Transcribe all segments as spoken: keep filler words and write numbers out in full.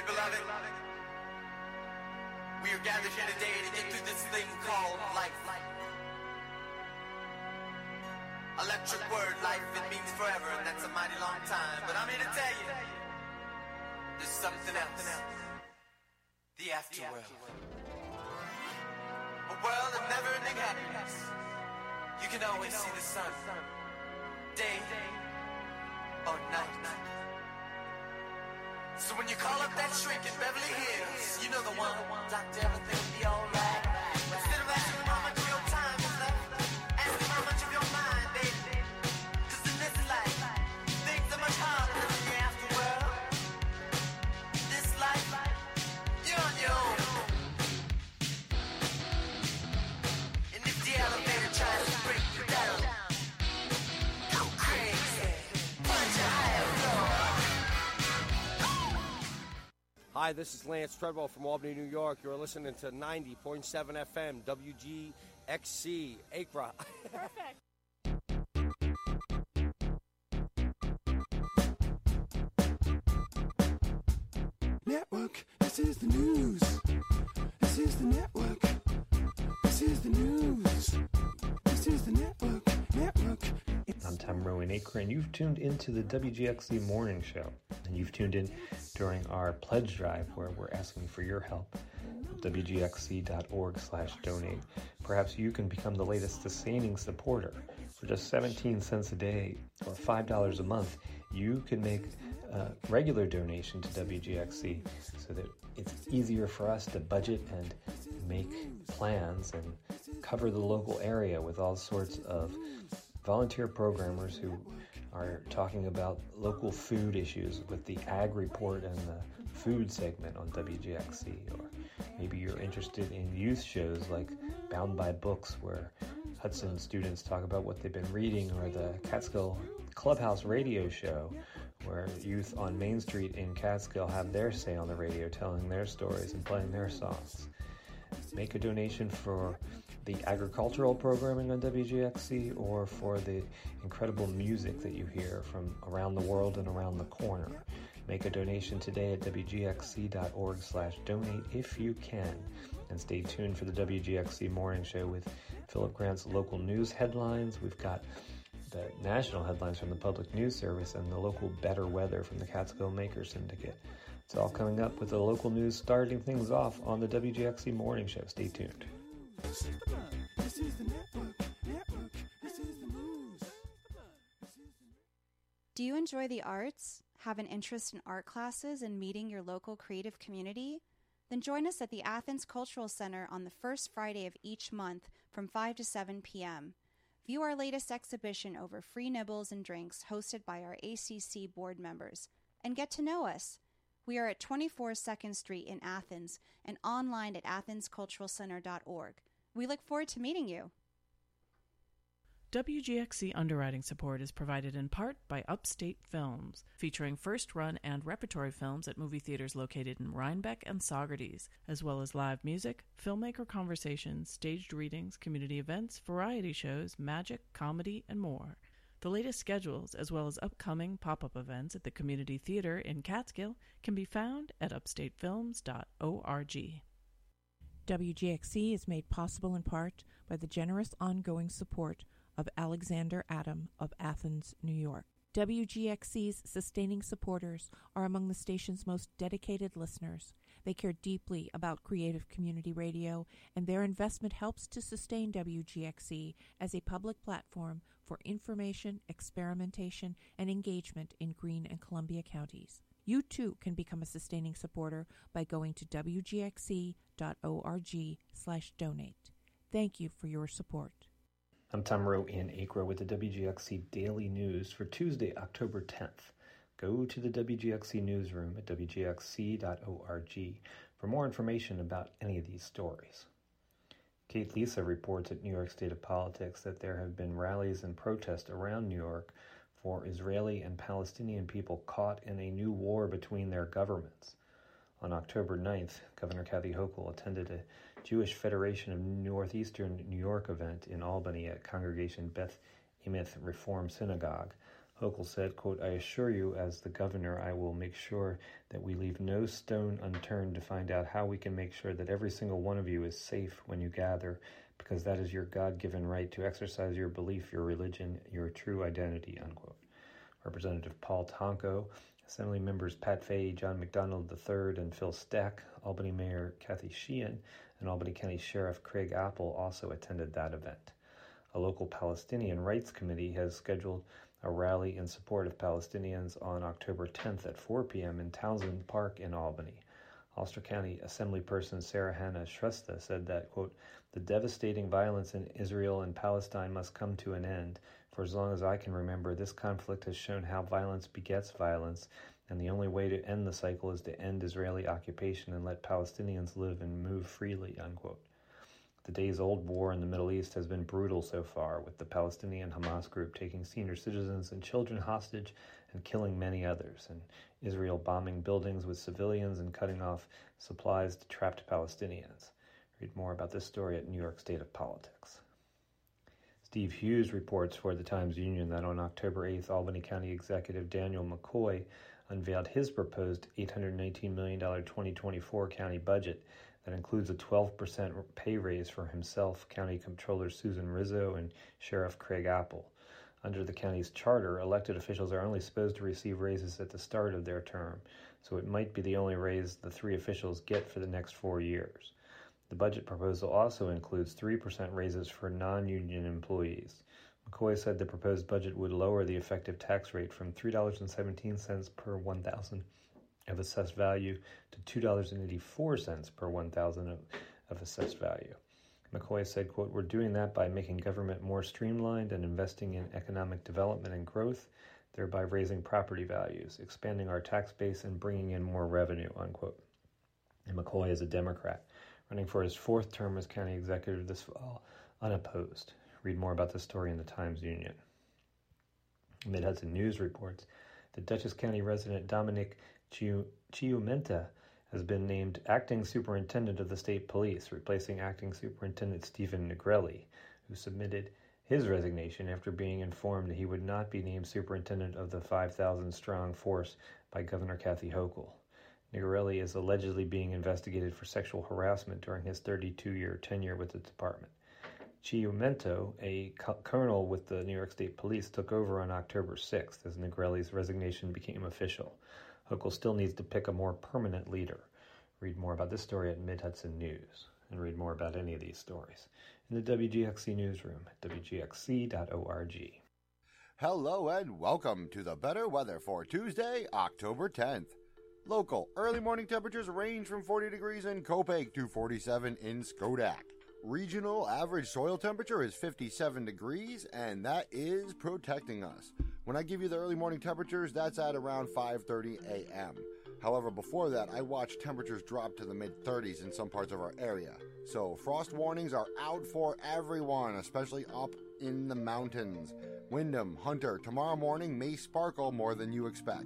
dearly beloved, we are gathered here today to get through this thing called life. Electric word, life, it means forever, and that's a mighty long time. But I'm here to tell you, there's something else. The afterworld. A world of never-ending happiness. You can always see the sun, day or night. So when you call up that shrink in Beverly Hills, you know the one, doctor, everything will be alright. Instead of asking him how much of your time is left, ask him how much of your mind, baby. Cause in this life, things are much harder than in the afterworld. This life, you're on your own. And if the elevator tries to break you down, go crazy, punch a higher floor. Hi, this is Lance Treadwell from Albany, New York. You're listening to ninety point seven F M, W G X C, Acra. Perfect. Network, this is the news. This is the network. This is the news. This is the network. Network. I'm Tom Rowan Acre, and you've tuned into the W G X C Morning Show. And you've tuned in during our pledge drive where we're asking for your help. W G X C dot org slash donate. Perhaps you can become the latest sustaining supporter. For just seventeen cents a day or five dollars a month, you can make a regular donation to W G X C so that it's easier for us to budget and make plans and cover the local area with all sorts of volunteer programmers who are talking about local food issues with the Ag Report and the food segment on W G X C. Or maybe you're interested in youth shows like Bound by Books, where Hudson students talk about what they've been reading, or the Catskill Clubhouse radio show, where youth on Main Street in Catskill have their say on the radio, telling their stories and playing their songs. Make a donation for the agricultural programming on W G X C or for the incredible music that you hear from around the world and around the corner. Make a donation today at W G X C dot org slash donate if you can. And stay tuned for the W G X C Morning Show with Philip Grant's local news headlines. We've got the national headlines from the Public News Service and the local better weather from the Catskill Maker Syndicate. It's all coming up with the local news starting things off on the W G X C Morning Show. Stay tuned. This is the network. Network. This is the news. Do you enjoy the arts? Have an interest in art classes and meeting your local creative community? Then join us at the Athens Cultural Center on the first Friday of each month from five to seven p.m. View our latest exhibition over free nibbles and drinks hosted by our A C C board members. And get to know us. We are at twenty-four second Street in Athens and online at athens cultural center dot org. We look forward to meeting you. W G X C underwriting support is provided in part by Upstate Films, featuring first-run and repertory films at movie theaters located in Rhinebeck and Saugerties, as well as live music, filmmaker conversations, staged readings, community events, variety shows, magic, comedy, and more. The latest schedules, as well as upcoming pop-up events at the Community Theater in Catskill, can be found at upstate films dot org. W G X C is made possible in part by the generous ongoing support of Alexander Adam of Athens, New York. W G X C's sustaining supporters are among the station's most dedicated listeners. They care deeply about creative community radio, and their investment helps to sustain W G X C as a public platform for information, experimentation, and engagement in Greene and Columbia counties. You too can become a sustaining supporter by going to W G X C dot org slash donate. Thank you for your support. I'm Tom Rowe in Acre with the W G X C Daily News for Tuesday, October tenth. Go to the W G X C newsroom at W G X C dot org for more information about any of these stories. Kate Lisa reports at New York State of Politics that there have been rallies and protests around New York for Israeli and Palestinian people caught in a new war between their governments. On October ninth, Governor Kathy Hochul attended a Jewish Federation of Northeastern New York event in Albany at Congregation Beth Emeth Reform Synagogue. Hochul said, quote, "I assure you, as the governor, I will make sure that we leave no stone unturned to find out how we can make sure that every single one of you is safe when you gather, because that is your God-given right to exercise your belief, your religion, your true identity," unquote. Representative Paul Tonko, Assembly members Pat Fahey, John McDonald the third, and Phil Stack, Albany Mayor Kathy Sheehan, and Albany County Sheriff Craig Apple also attended that event. A local Palestinian rights committee has scheduled a rally in support of Palestinians on October tenth at four p.m. in Townsend Park in Albany. Ulster County Assemblyperson Sarah Hannah Shrestha said that, quote, "The devastating violence in Israel and Palestine must come to an end. For as long as I can remember, this conflict has shown how violence begets violence, and the only way to end the cycle is to end Israeli occupation and let Palestinians live and move freely," unquote. The days-old war in the Middle East has been brutal so far, with the Palestinian Hamas group taking senior citizens and children hostage and killing many others, and Israel bombing buildings with civilians and cutting off supplies to trapped Palestinians. Read more about this story at New York State of Politics. Steve Hughes reports for the Times-Union that on October eighth, Albany County Executive Daniel McCoy unveiled his proposed eight hundred nineteen million dollars twenty twenty-four county budget that includes a twelve percent pay raise for himself, County Comptroller Susan Rizzo, and Sheriff Craig Apple. Under the county's charter, elected officials are only supposed to receive raises at the start of their term, so it might be the only raise the three officials get for the next four years. The budget proposal also includes three percent raises for non-union employees. McCoy said the proposed budget would lower the effective tax rate from three dollars and seventeen cents per one thousand of assessed value to two dollars and eighty-four cents per one thousand of, of assessed value. McCoy said, quote, "We're doing that by making government more streamlined and investing in economic development and growth, thereby raising property values, expanding our tax base, and bringing in more revenue," unquote. And McCoy is a Democrat, running for his fourth term as county executive this fall, unopposed. Read more about this story in the Times-Union. Mid-Hudson News reports that Dutchess County resident Dominic Chiumenta has been named acting superintendent of the state police, replacing acting superintendent Stephen Negrelli, who submitted his resignation after being informed that he would not be named superintendent of the five thousand strong force by Governor Kathy Hochul. Negrelli is allegedly being investigated for sexual harassment during his thirty-two-year tenure with the department. Chiumento, a co- colonel with the New York State Police, took over on October sixth as Negrelli's resignation became official. Hochul still needs to pick a more permanent leader. Read more about this story at Mid-Hudson News, and read more about any of these stories in the W G X C newsroom at W G X C dot org. Hello and welcome to the better weather for Tuesday, October tenth. Local early morning temperatures range from forty degrees in Copiague to forty-seven in Schodack. Regional average soil temperature is fifty-seven degrees, and that is protecting us. When I give you the early morning temperatures, that's at around five thirty a.m. However, before that, I watched temperatures drop to the mid-thirties in some parts of our area. So frost warnings are out for everyone, especially up in the mountains. Windham, Hunter, tomorrow morning may sparkle more than you expect.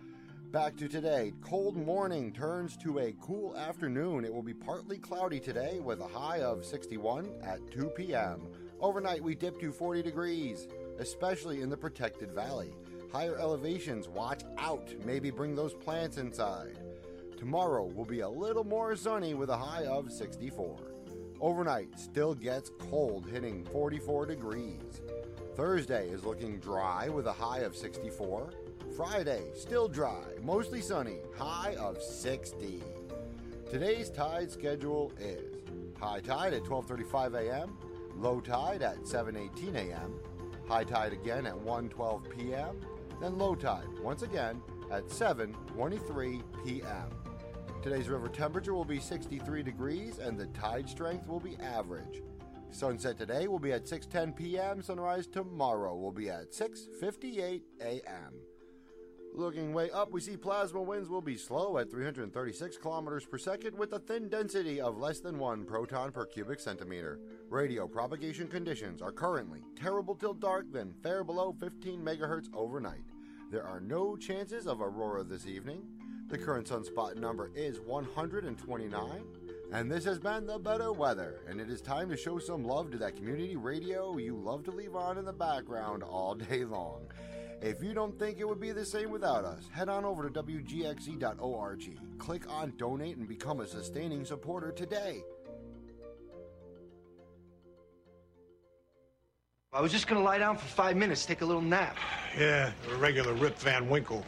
Back to today. Cold morning turns to a cool afternoon. It will be partly cloudy today with a high of sixty-one at two p.m. Overnight, we dip to forty degrees, especially in the protected valley. Higher elevations, watch out. Maybe bring those plants inside. Tomorrow will be a little more sunny with a high of sixty-four. Overnight still gets cold, hitting forty-four degrees. Thursday is looking dry with a high of sixty-four. Friday, still dry, mostly sunny, high of sixty. Today's tide schedule is high tide at twelve thirty-five a.m., low tide at seven eighteen a.m., high tide again at one twelve p.m., then low tide once again at seven twenty-three p.m. Today's river temperature will be sixty-three degrees and the tide strength will be average. Sunset today will be at six ten p.m., sunrise tomorrow will be at six fifty-eight a.m. Looking way up, we see plasma winds will be slow at three hundred thirty-six kilometers per second with a thin density of less than one proton per cubic centimeter. Radio propagation conditions are currently terrible till dark, then fair below fifteen megahertz overnight. There are no chances of aurora this evening. The current sunspot number is one hundred twenty-nine. And this has been the better weather, and it is time to show some love to that community radio you love to leave on in the background all day long. If you don't think it would be the same without us, head on over to W G X E dot org. Click on Donate and become a sustaining supporter today. I was just going to lie down for five minutes, take a little nap. Yeah, a regular Rip Van Winkle.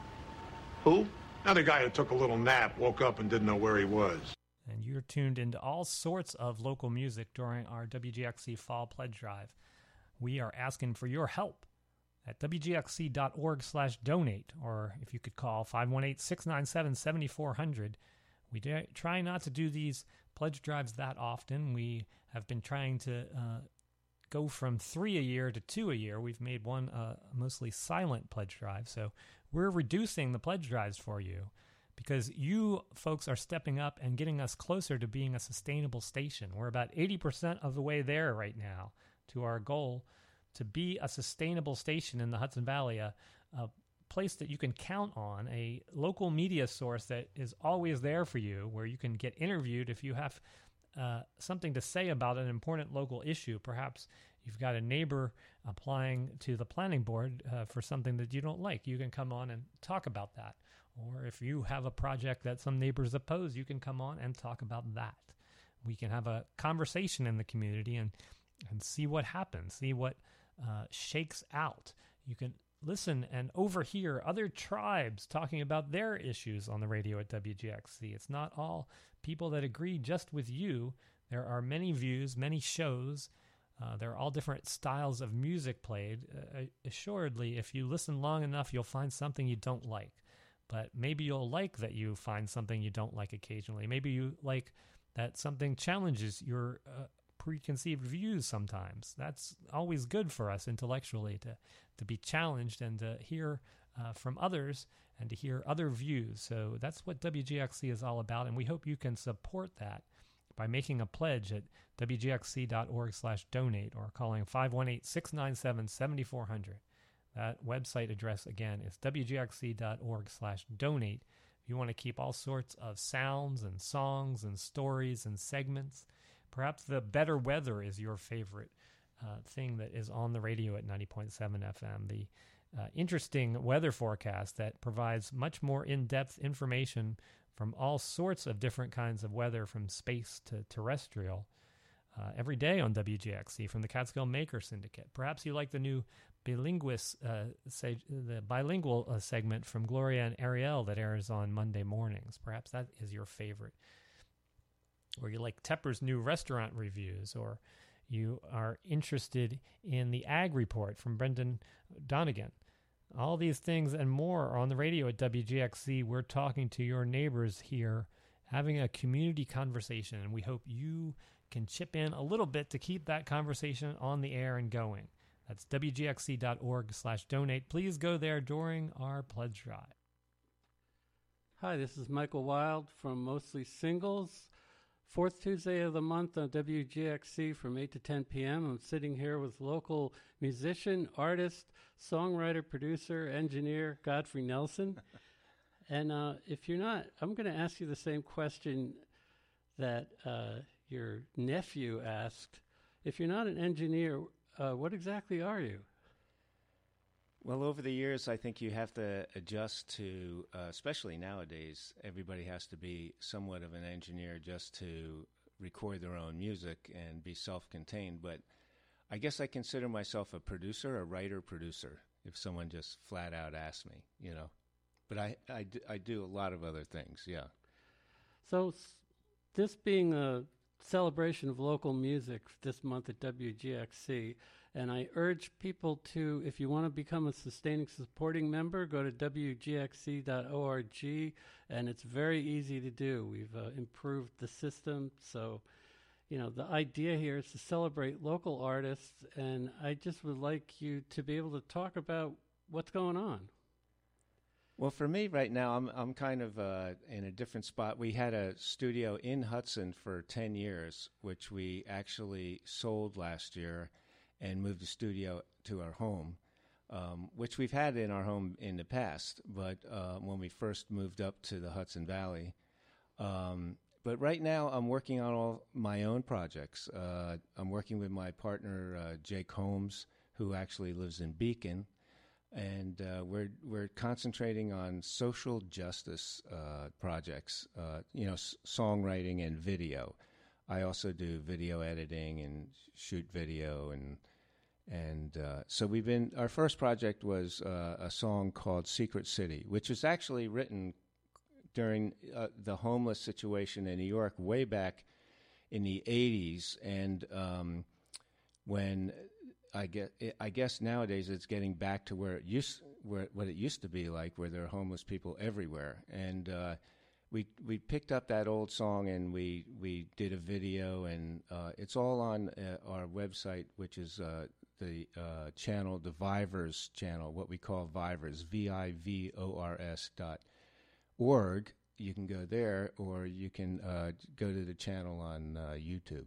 Who? Another guy who took a little nap, woke up and didn't know where he was. And you're tuned into all sorts of local music during our W G X C Fall Pledge Drive. We are asking for your help at W G X C dot org slash donate, or if you could call five one eight, six nine seven, seven four zero zero. We do, try not to do these pledge drives that often. We have been trying to uh, go from three a year to two a year. We've made one uh, mostly silent pledge drive, so we're reducing the pledge drives for you because you folks are stepping up and getting us closer to being a sustainable station. We're about eighty percent of the way there right now to our goal to be a sustainable station in the Hudson Valley, a, a place that you can count on, a local media source that is always there for you, where you can get interviewed if you have uh, something to say about an important local issue. Perhaps you've got a neighbor applying to the planning board uh, for something that you don't like. You can come on and talk about that. Or if you have a project that some neighbors oppose, you can come on and talk about that. We can have a conversation in the community and, and see what happens, see what uh, shakes out. You can listen and overhear other tribes talking about their issues on the radio at W G X C. It's not all people that agree just with you. There are many views, many shows. Uh, there are all different styles of music played. Uh, assuredly, if you listen long enough, you'll find something you don't like. But maybe you'll like that you find something you don't like occasionally. Maybe you like that something challenges your uh, preconceived views sometimes. That's always good for us intellectually, to, to be challenged and to hear uh, from others and to hear other views. So that's what W G X C is all about, and we hope you can support that by making a pledge at W G X C dot org slash donate or calling five one eight, six nine seven, seven four zero zero. That website address, again, is W G X C dot org slash donate. If you want to keep all sorts of sounds and songs and stories and segments, perhaps the better weather is your favorite uh, thing that is on the radio at ninety point seven F M. The uh, interesting weather forecast that provides much more in-depth information from all sorts of different kinds of weather, from space to terrestrial, uh, every day on W G X C from the Catskill Maker Syndicate. Perhaps you like the new bilinguist, uh, say, the bilingual uh, segment from Gloria and Ariel that airs on Monday mornings. Perhaps that is your favorite. Or you like Tepper's new restaurant reviews, or you are interested in the Ag Report from Brendan Donegan. All these things and more are on the radio at W G X C. We're talking to your neighbors here, having a community conversation, and we hope you can chip in a little bit to keep that conversation on the air and going. That's W G X C dot org slash donate. Please go there during our pledge drive. Hi, this is Michael Wild from Mostly Singles. Fourth Tuesday of the month on W G X C from eight to ten p.m. I'm sitting here with local musician, artist, songwriter, producer, engineer, Godfrey Nelson. And uh, if you're not, I'm going to ask you the same question that uh, your nephew asked. If you're not an engineer, uh, what exactly are you? Well, over the years, I think you have to adjust to, uh, especially nowadays, everybody has to be somewhat of an engineer just to record their own music and be self-contained. But I guess I consider myself a producer, a writer-producer, if someone just flat out asks me, you know. But I, I, do, I do a lot of other things, yeah. So s- this being a celebration of local music this month at W G X C, and I urge people to, if you want to become a sustaining supporting member, go to W G X C dot org, and it's very easy to do. We've uh, improved the system, so, you know, the idea here is to celebrate local artists, and I just would like you to be able to talk about what's going on. Well, for me right now, I'm I'm kind of uh, in a different spot. We had a studio in Hudson for ten years, which we actually sold last year and moved the studio to our home, um, which we've had in our home in the past, but uh, when we first moved up to the Hudson Valley. Um, but right now, I'm working on all my own projects. Uh, I'm working with my partner, uh, Jake Holmes, who actually lives in Beacon. and uh, we're we're concentrating on social justice uh, projects. Uh, you know, s- songwriting and video. I also do video editing and shoot video, and and uh, so we've been. Our first project was uh, a song called "Secret City," which was actually written during uh, the homeless situation in New York way back in the eighties, and um, when I get, I guess nowadays it's getting back to where it used, where what it used to be like, where there are homeless people everywhere, and uh, we we picked up that old song and we we did a video, and uh, it's all on uh, our website, which is uh, the uh, channel, the Vivors channel, what we call Vivors, V I V O R S dot org. You can go there, or you can uh, go to the channel on uh, YouTube.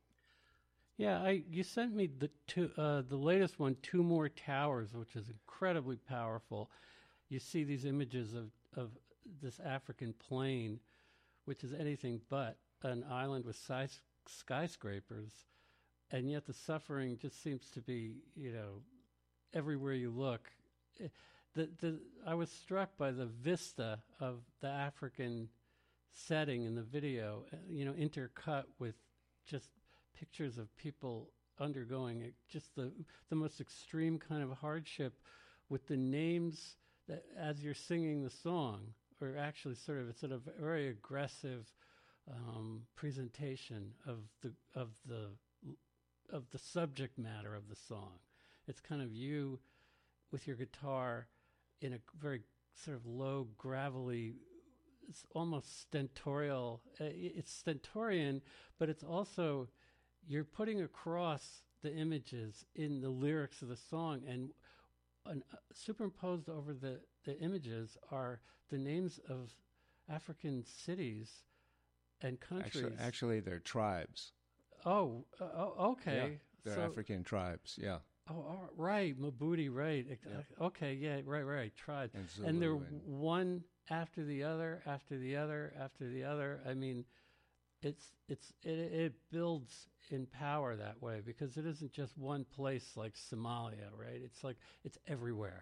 Yeah, I you sent me the two, uh, the latest one, Two More Towers, which is incredibly powerful. You see these images of, of this African plain, which is anything but an island with skys- skyscrapers, and yet the suffering just seems to be, you know, everywhere you look. The the I was struck by the vista of the African setting in the video, you know, intercut with just pictures of people undergoing it, just the the most extreme kind of hardship, with the names that as you're singing the song, or actually sort of it's sort of a very aggressive um, presentation of the of the of the subject matter of the song. It's kind of you with your guitar in a very sort of low, gravelly, it's almost stentorial. Uh, it's stentorian, but it's also, you're putting across the images in the lyrics of the song, and an, uh, superimposed over the, the images are the names of African cities and countries. Actually, actually they're tribes. Oh, uh, oh okay. Yeah, they're So- African tribes, yeah. Oh, all right, Mabudi, right. Ex- Yeah. Okay, yeah, right, right, tried. And Zulu And they're and- one after the other, after the other, after the other. I mean, it's it's it, it builds in power that way, because it isn't just one place like Somalia, right? It's like it's everywhere.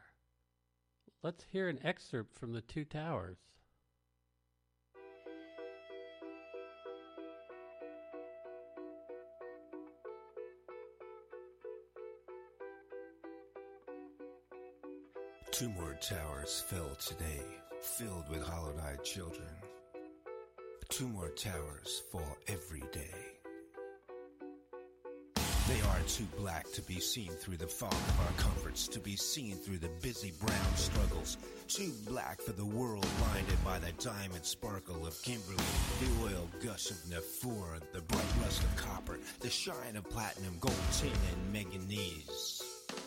Let's hear an excerpt from the Two Towers. Two more towers fell today, filled with hollow-eyed children. Two more towers fall every day. They are too black to be seen through the fog of our comforts, to be seen through the busy brown struggles. Too black for the world blinded by the diamond sparkle of Kimberley, the oil gush of Nafour, the bright rust of copper, the shine of platinum, gold, tin, and manganese.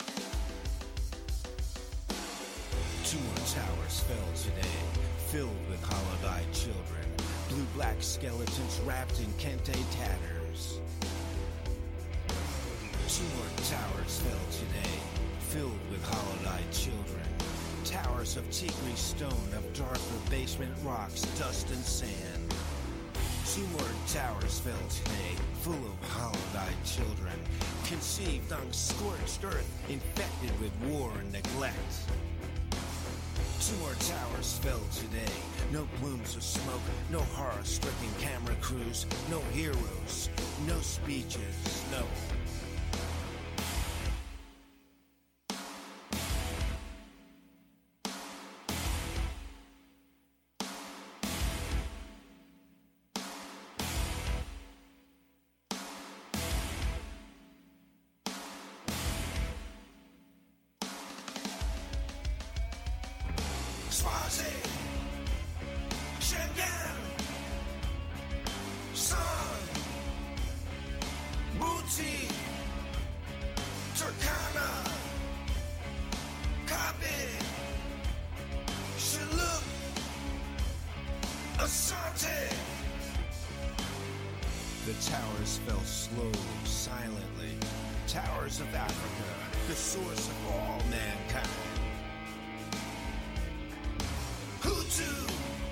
Two more towers fell today, filled with hollow-eyed children, blue-black skeletons wrapped in kente tatters. Two more towers fell today, filled with hollow-eyed children, towers of tigri stone, of darker basement rocks, dust and sand. Two more towers fell today, full of hollow-eyed children, conceived on scorched earth, infected with war and neglect. Two more towers fell today. No plumes of smoke, no horror-stricken camera crews, no heroes, no speeches, no. Swazi, Shengen, San, Muti, Turkana, Kabi, Shilluk, Asante. The towers fell slowly, silently. Towers of Africa, the source of all mankind. Hutu,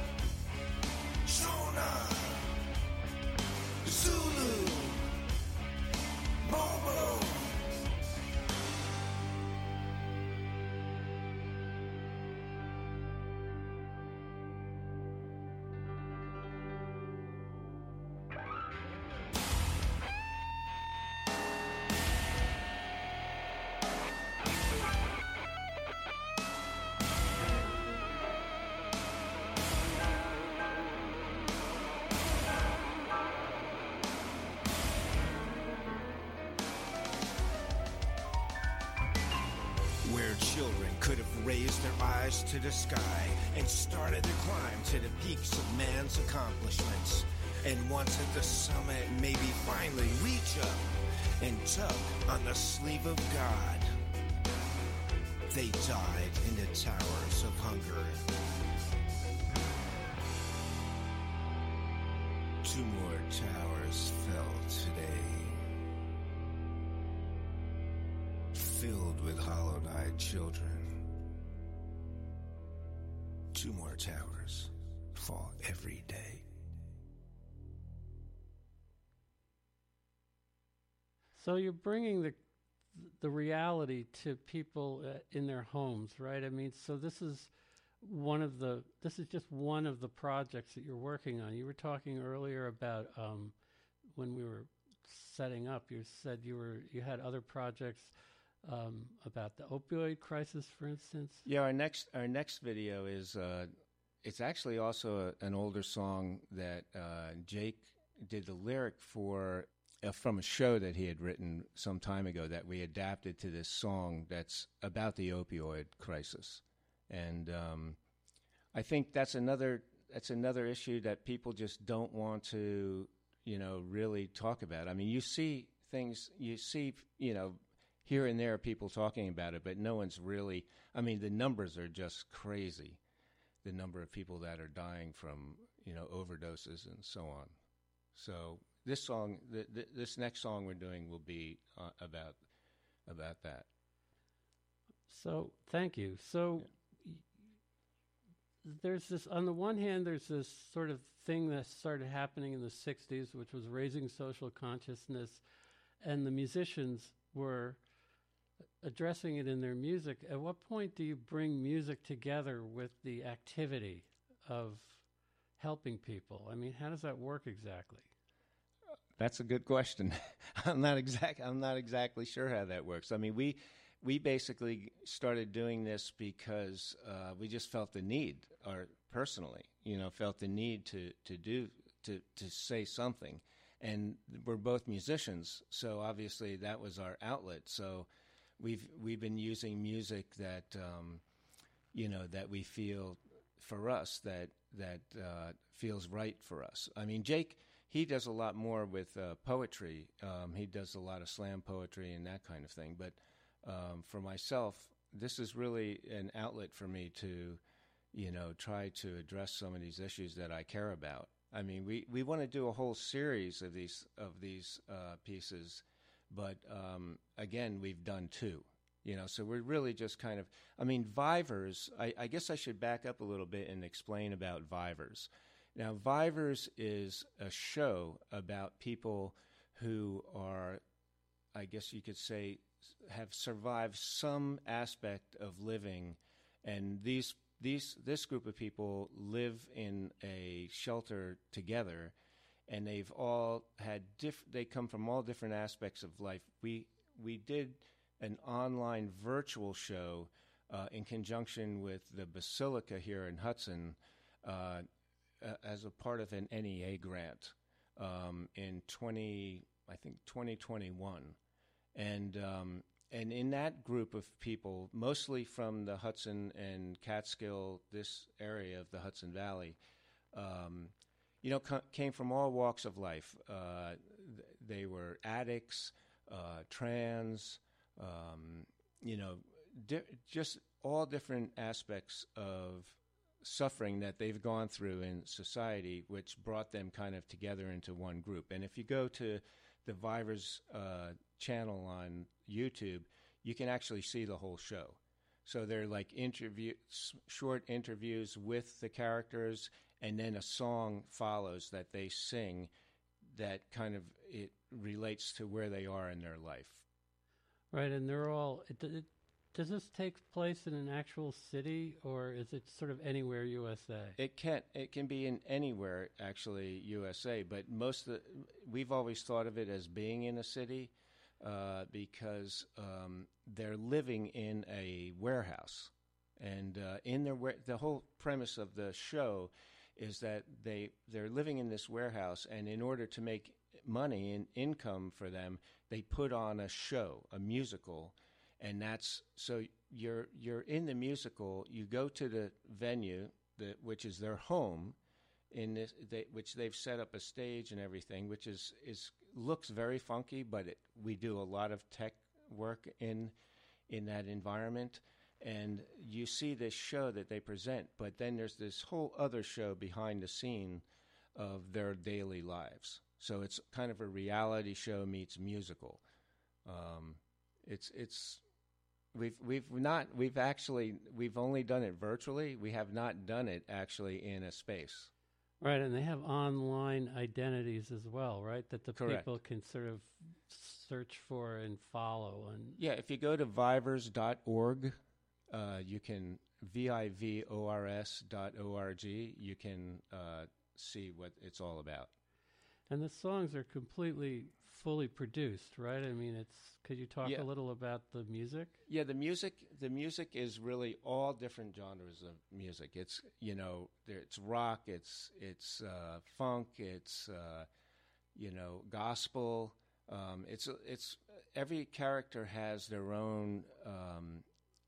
Shona, Zulu, Bobo. their children could have raised their eyes to the sky and started their climb to the peaks of man's accomplishments. And once at the summit, maybe finally reach up and tug on the sleeve of God. They died in the towers of hunger. Two more towers fell today, filled with hollow-eyed children. Two more towers fall every day. So you're bringing the the reality to people uh, in their homes, right? I mean, so this is one of the this is just one of the projects that you're working on. You were talking earlier about um, when we were setting up. You said you were you had other projects um, about the opioid crisis, for instance. Yeah, our next our next video is uh, it's actually also a, an older song that uh, Jake did the lyric for. Uh, from a show that he had written some time ago that we adapted to this song that's about the opioid crisis. And um, I think that's another that's another issue that people just don't want to, you know, really talk about. I mean, you see things, you see, you know, here and there people talking about it, but no one's really, I mean, the numbers are just crazy, the number of people that are dying from, you know, overdoses and so on. So this song, th- th- this next song we're doing will be uh, about about that. So thank you. So yeah. y- there's this, on the one hand, there's this sort of thing that started happening in the sixties, which was raising social consciousness, and the musicians were addressing it in their music. At what point do you bring music together with the activity of helping people? I mean, how does that work exactly? That's a good question. I'm not exact. I'm not exactly sure how that works. I mean, we we basically started doing this because uh, we just felt the need, or personally, you know, felt the need to to do to to say something. And we're both musicians, so obviously that was our outlet. So we've we've been using music that um, you know that we feel for us that that uh, feels right for us. I mean, Jake. He does a lot more with uh, poetry. Um, he does a lot of slam poetry and that kind of thing. But um, for myself, this is really an outlet for me to, you know, try to address some of these issues that I care about. I mean, we, we want to do a whole series of these of these uh, pieces, but um, again, we've done two. You know, so we're really just kind of. I mean, Vivers. I, I guess I should back up a little bit and explain about Vivers. Now, Vivers is a show about people who are, I guess you could say, have survived some aspect of living, and these these this group of people live in a shelter together, and they've all had diff- they come from all different aspects of life. We we did an online virtual show uh, in conjunction with the Basilica here in Hudson. Uh, as a part of an N E A grant um, in twenty, I think twenty twenty-one, and um, and in that group of people, mostly from the Hudson and Catskill, this area of the Hudson Valley, um, you know, co- came from all walks of life. Uh, th- they were addicts, uh, trans, um, you know, di- just all different aspects of suffering that they've gone through in society, which brought them kind of together into one group. And if you go to the Vivers uh, channel on YouTube, you can actually see the whole show. So they're like interview, short interviews with the characters, and then a song follows that they sing that kind of it relates to where they are in their life. Right, and they're all. It, it, Does this take place in an actual city, or is it sort of anywhere U S A? It can it can be in anywhere, actually, U S A. But most of the, we've always thought of it as being in a city uh, because um, they're living in a warehouse, and uh, in their the whole premise of the show is that they they're living in this warehouse, and in order to make money and income for them, they put on a show, a musical. And that's so you're you're in the musical. You go to the venue, the, which is their home, in this, they, which they've set up a stage and everything, which is is looks very funky. But it, we do a lot of tech work in in that environment, and you see this show that they present. But then there's this whole other show behind the scene of their daily lives. So it's kind of a reality show meets musical. Um, it's it's we've we've not we've actually we've only done it virtually. We have not done it actually in a space. Right, and they have online identities as well, right? That the Correct. people can sort of search for and follow. And Yeah, if you go to vivors dot org, uh, you can V I V O R S dot O R G. You can uh, see what it's all about. And the songs are completely fully produced, right? I mean, it's. Could you talk Yeah. a little about the music? Yeah, the music. The music is really all different genres of music. It's you know, there, it's rock. It's it's uh, funk. It's uh, you know, gospel. Um, it's it's every character has their own um,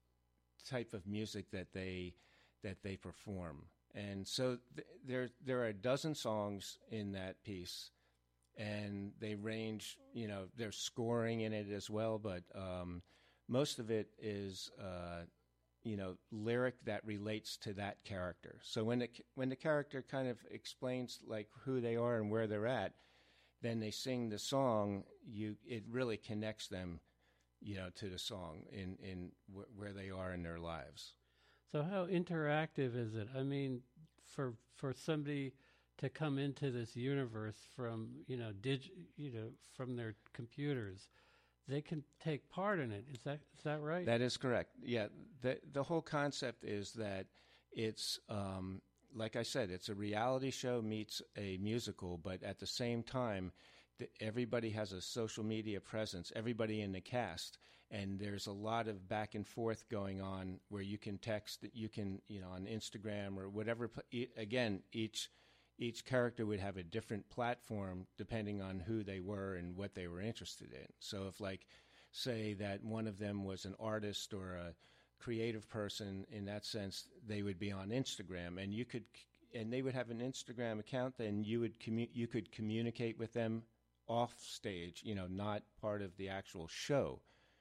type of music that they that they perform. And so th- there there are a dozen songs in that piece, and they range, you know, there's scoring in it as well, but um, most of it is, uh, you know, lyric that relates to that character. So when the, when the character kind of explains, like, who they are and where they're at, then they sing the song, you it really connects them, you know, to the song in, in wh- where they are in their lives. So how interactive is it? I mean, for for somebody to come into this universe from you know dig you know from their computers, they can take part in it. Is that is that right? That is correct. Yeah, the the whole concept is that it's um, like I said, it's a reality show meets a musical, but at the same time, th- everybody has a social media presence. Everybody in the cast. And there's a lot of back and forth going on where you can text, you can, you know, on Instagram or whatever. Again, each each character would have a different platform depending on who they were and what they were interested in. So if, like, say that one of them was an artist or a creative person, in that sense, they would be on Instagram, and you could, and they would have an Instagram account. Then you would commu- you could communicate with them off stage, you know, not part of the actual show.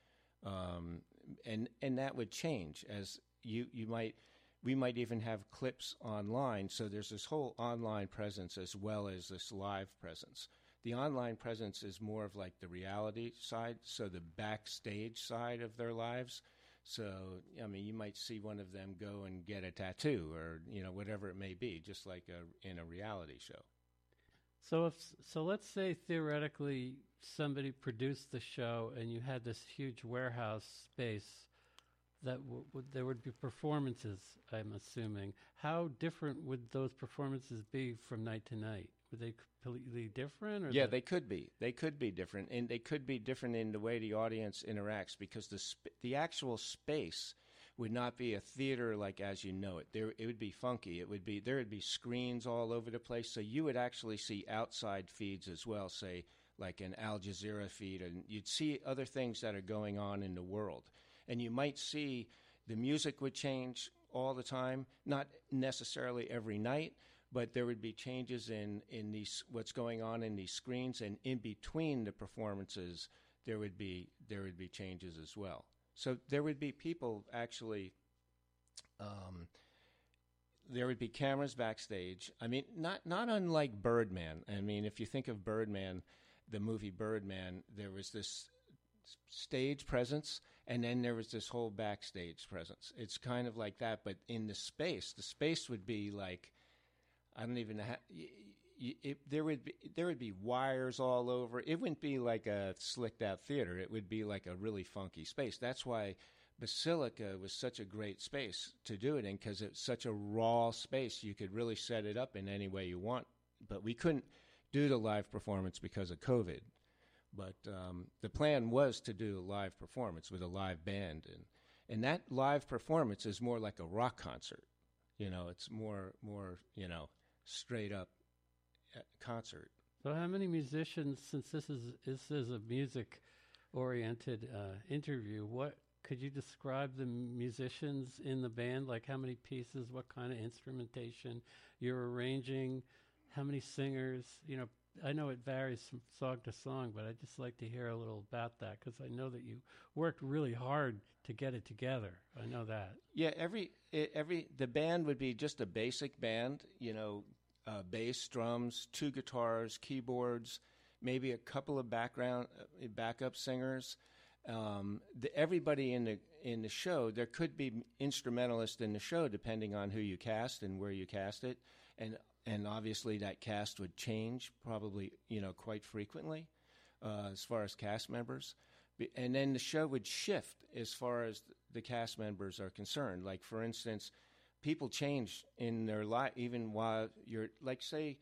Um, and and that would change as you, you might, we might even have clips online. So there's this whole online presence as well as this live presence. The online presence is more of like the reality side, so the backstage side of their lives. So, I mean, you might see one of them go and get a tattoo or, you know, whatever it may be, just like a, in a reality show. So if so, let's say theoretically somebody produced the show and you had this huge warehouse space that w- would there would be performances. I'm assuming. How different would those performances be from night to night? Were they completely different? Or Yeah, the- they could be. They could be different, and they could be different in the way the audience interacts because the sp- the actual space would not be a theater like as you know it. There, it would be funky. It would be there would be screens all over the place, so you would actually see outside feeds as well, say like an Al Jazeera feed, and you'd see other things that are going on in the world, and you might see the music would change all the time, not necessarily every night, but there would be changes in in these what's going on in these screens, and in between the performances, there would be there would be changes as well. So there would be people actually, um, there would be cameras backstage. I mean, not not unlike Birdman. I mean, if you think of Birdman, the movie Birdman, there was this stage presence, and then there was this whole backstage presence. It's kind of like that, but in the space, the space would be like, I don't even have. It, there would be there would be wires all over. It wouldn't be like a slicked out theater. It would be like a really funky space. That's why Basilica was such a great space to do it in, because it's such a raw space. You could really set it up in any way you want. But we couldn't do the live performance because of COVID. But um, the plan was to do a live performance with a live band, and and that live performance is more like a rock concert. You know, it's more more you know straight up concert. So how many musicians, since this is this is a music oriented uh, interview, what could you describe the musicians in the band? Like how many pieces, what kind of instrumentation you're arranging, how many singers? You know, I know it varies from song to song, but I'd just like to hear a little about that because I know that you worked really hard to get it together. I know that. Yeah, every every the band would be just a basic band, you know, uh, bass, drums, two guitars, keyboards, maybe a couple of background uh, backup singers. Um, the, everybody in the in the show, there could be instrumentalists in the show depending on who you cast and where you cast it, and and obviously that cast would change probably, you know, quite frequently uh, as far as cast members. And then the show would shift as far as the cast members are concerned. Like, for instance, people change in their life, even while you're, like, say,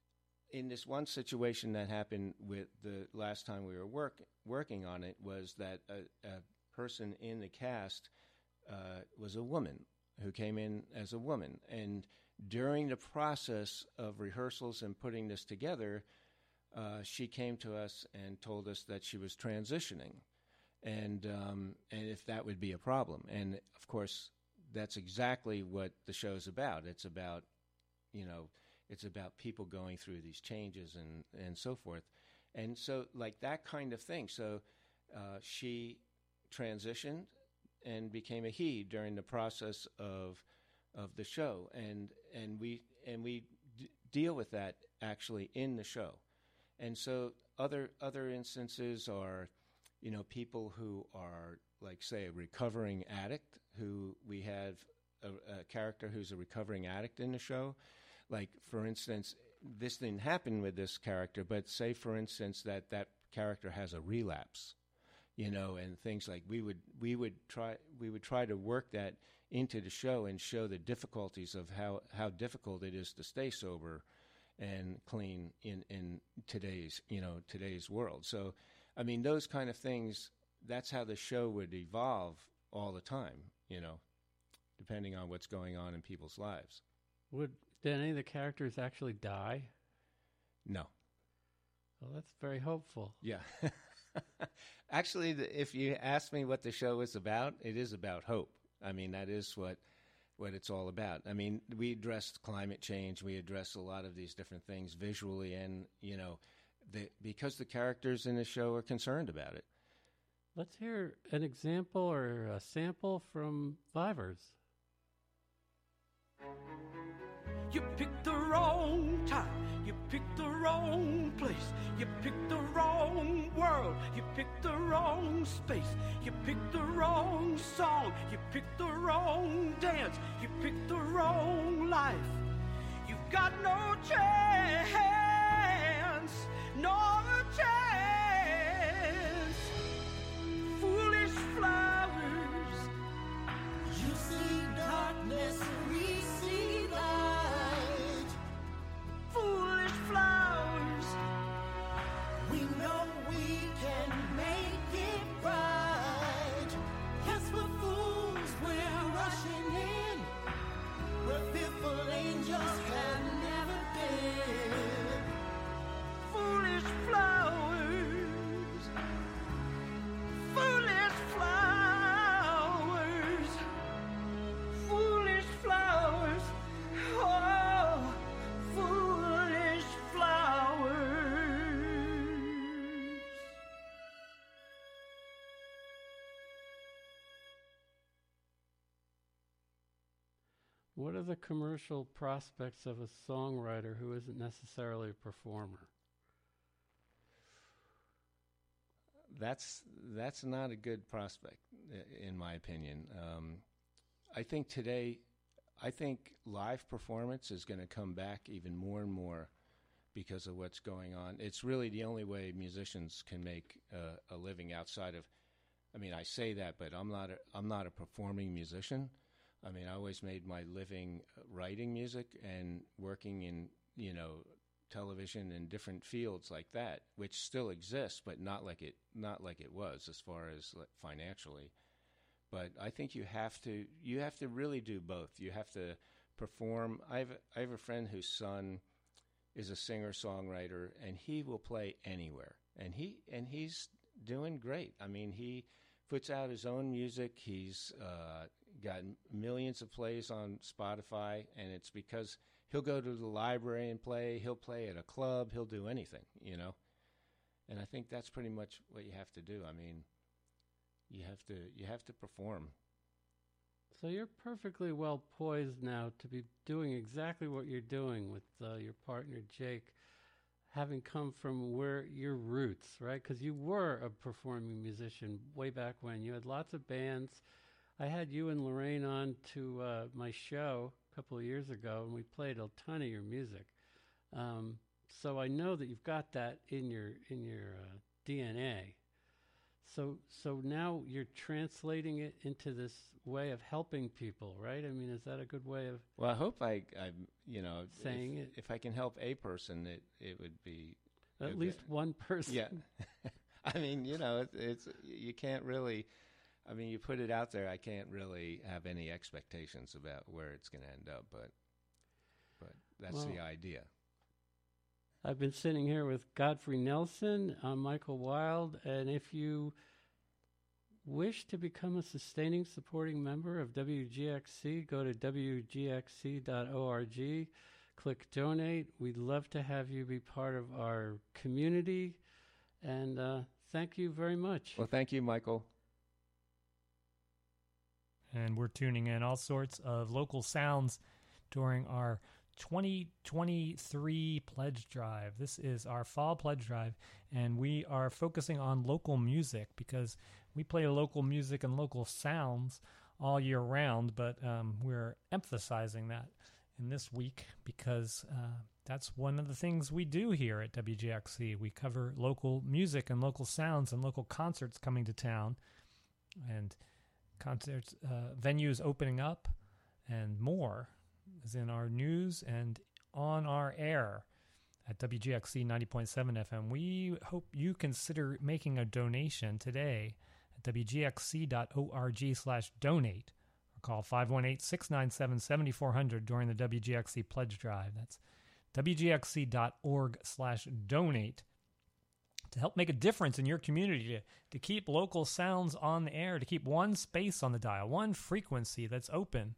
in this one situation that happened with the last time we were work, working on it was that a, a person in the cast uh, was a woman who came in as a woman. And during the process of rehearsals and putting this together, Uh, she came to us and told us that she was transitioning, and um, and if that would be a problem. And of course, that's exactly what the show's about. It's about, you know, it's about people going through these changes and, and so forth. And so, like that kind of thing. So uh, she transitioned and became a he during the process of of the show, and and we and we d- deal with that actually in the show. And so other other instances are, you know, people who are, like, say, a recovering addict, who we have a, a character who's a recovering addict in the show. Like, for instance, this didn't happen with this character, but say, for instance, that that character has a relapse, you know, and things like we would we would try we would try to work that into the show and show the difficulties of how, how difficult it is to stay sober and clean in, in today's, you know, today's world. So, I mean, those kind of things, that's how the show would evolve all the time, you know, depending on what's going on in people's lives. Would did any of the characters actually die? No. Well, that's very hopeful. Yeah. Actually, the, if you ask me what the show is about, it is about hope. I mean, that is what what it's all about. I mean, we addressed climate change. We addressed a lot of these different things visually, and, you know, the, because the characters in the show are concerned about it. Let's hear an example or a sample from Vivers. You picked the wrong time, you picked the wrong place, you picked the wrong world, you picked the wrong space, you picked the wrong song, you picked the wrong dance, you picked the wrong life. You've got no chance, no chance. Foolish flowers, you see darkness, we see light. Foolish flowers, we know we can make it right. Yes, we're fools, we're rushing in, where fearful angels have never been. Foolish flowers, foolish flowers, foolish flowers, oh, foolish flowers. What are the commercial prospects of a songwriter who isn't necessarily a performer? That's that's not a good prospect, in my opinion. Um, I think today, I think live performance is going to come back even more and more because of what's going on. It's really the only way musicians can make uh, a living outside of. I mean, I say that, but I'm not a, I'm not a performing musician. I mean, I always made my living writing music and working in, you know, television and different fields like that, which still exists, but not like it not like it was as far as like, financially. But I think you have to you have to really do both. You have to perform. I have I have a friend whose son is a singer songwriter, and he will play anywhere, and he and he's doing great. I mean, he puts out his own music. He's uh, got millions of plays on Spotify, and it's because he'll go to the library and play. He'll play at a club. He'll do anything, you know. And I think that's pretty much what you have to do. I mean, you have to you have to perform. So you're perfectly well poised now to be doing exactly what you're doing with uh, your partner, Jake, having come from where your roots, right? Because you were a performing musician way back when. You had lots of bands. I had you and Lorraine on to uh, my show a couple of years ago, and we played a ton of your music. Um, so I know that you've got that in your in your uh, D N A. So so now you're translating it into this way of helping people, right? I mean, is that a good way of? Well, I hope I, I you know, saying if, it. If I can help a person, it it would be at it, least one person. Yeah, I mean, you know, it, it's you can't really. I mean, you put it out there. I can't really have any expectations about where it's going to end up, but but that's well, the idea. I've been sitting here with Godfrey Nelson. I'm Michael Wild, and if you wish to become a sustaining supporting member of W G X C, go to W G X C dot org, click donate. We'd love to have you be part of our community, and uh, thank you very much. Well, thank you, Michael. And we're tuning in all sorts of local sounds during our twenty twenty-three pledge drive. This is our fall pledge drive, and we are focusing on local music because we play local music and local sounds all year round, but um, we're emphasizing that in this week because uh, that's one of the things we do here at W G X C. We cover local music and local sounds and local concerts coming to town, and concerts, uh, venues opening up, and more is in our news and on our air at W G X C ninety point seven F M. We hope you consider making a donation today at W G X C dot org slash donate or call five one eight, six nine seven, seven four zero zero during the W G X C pledge drive. That's W G X C dot org slash donate to help make a difference in your community, to, to keep local sounds on the air, to keep one space on the dial, one frequency that's open